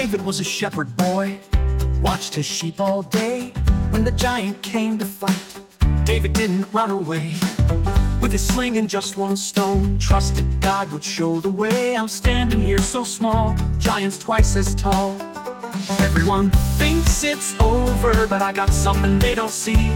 David was a shepherd boy, watched his sheep all day. When the giant came to fight, David didn't run away. With his sling and just one stone, trusted God would show the way. I'm standing here so small, giants twice as tall. Everyone thinks it's over, but I got something they don't see.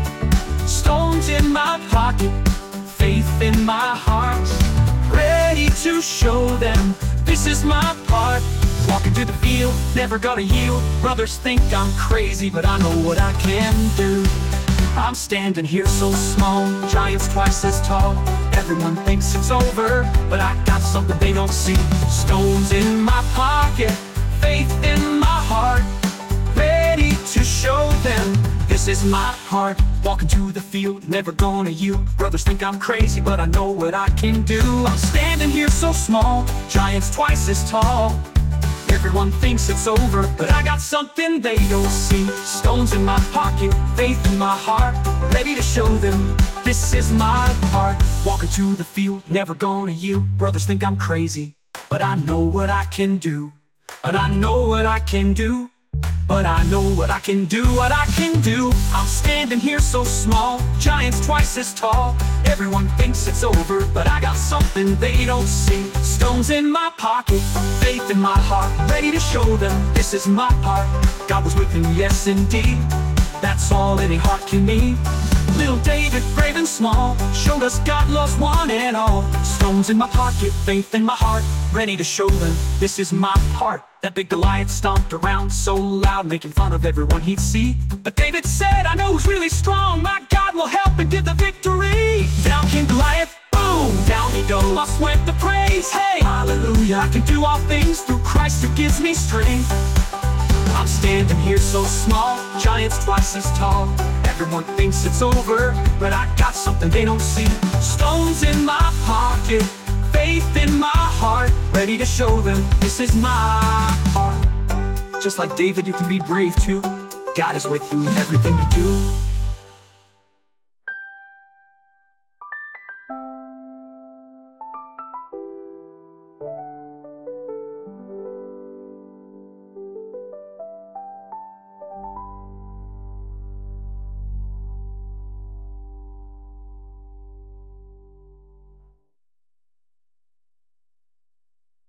Stones in my pocket, faith in my heart, ready to show them this is my part. Walking through the field, never gonna yield. Brothers think I'm crazy, but I know what I can do. I'm standing here so small, giants twice as tall. Everyone thinks it's over, but I got something they don't see. Stones in my pocket, faith in my heart, ready to show them this is my heart. Walking to the field, never gonna yield. Brothers think I'm crazy, but I know what I can do. I'm standing here so small, giants twice as tall. Everyone thinks it's over, but I got something they don't see. Stones in my pocket, faith in my heart, ready to show them this is my part. Walking to the field, never gonna yield. Brothers think I'm crazy, but I know what I can do. But I know what I can do. But I know what I can do, what I can do. I'm standing here so small, giants twice as tall. Everyone thinks it's over, but I got something they don't see. Stones in my pocket, faith in my heart, ready to show them this is my part. God was with me, yes indeed. That's all any heart can need. Little David, brave and small, showed us God loves one and all. Stones in my pocket, faith in my heart, ready to show them this is my part. That big Goliath stomped around so loud, making fun of everyone he'd see. But David said, I know who's really strong, my God will help and give the victory. Down came Goliath, boom, down he goes. Lost went the praise, hey, hallelujah. I can do all things through Christ who gives me strength. I'm standing here so small, giants twice as tall. Everyone thinks it's over, but I got something they don't see. Stones in my pocket, faith in my heart, ready to show them this is my heart. Just like David, you can be brave too. God is with you in everything you do.